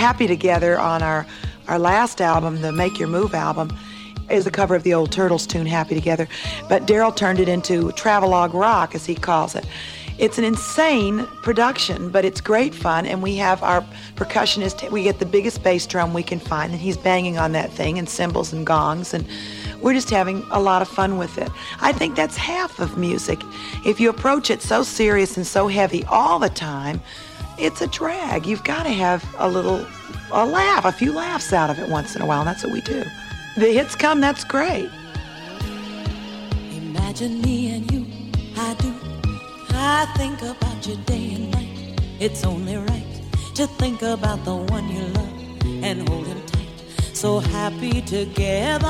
Happy Together on our last album, the Make Your Move album, is a cover of the old Turtles tune, Happy Together. But Daryl turned it into Travelogue rock, as he calls it. It's an insane production, but it's great fun, and we have our percussionist, we get the biggest bass drum we can find, and he's banging on that thing, and cymbals and gongs, and we're just having a lot of fun with it. I think that's half of music. If you approach it so serious and so heavy all the time, it's a drag. You've got to have a few laughs out of it once in a while, and that's what we do. The hits come, that's great. Imagine me and you, I do. I think about you day and night. It's only right to think about the one you love and hold him tight. So happy together.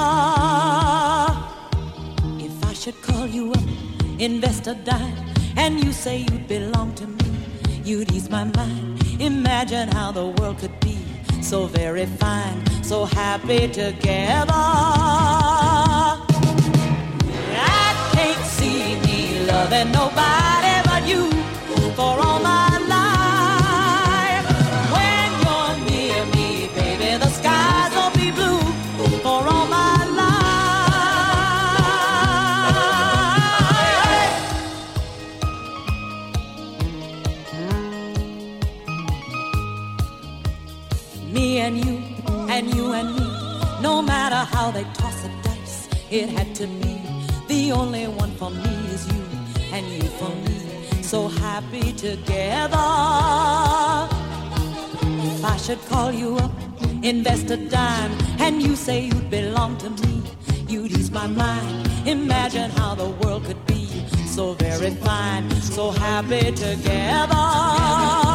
If I should call you up, invest a dime, and you say you'd belong to me, you'd ease my mind. Imagine how the world could be so very fine, so happy together. I can't see me loving nobody but you for all my life. When you're near me, baby, the skies will be blue for all my life. Me and you and you and me, no matter how they toss the dice, it had to be. The only one for me is you, and you for me, so happy together. If I should call you up, invest a dime, and you say you'd belong to me, you'd ease my mind. Imagine how the world could be so very fine, so happy together.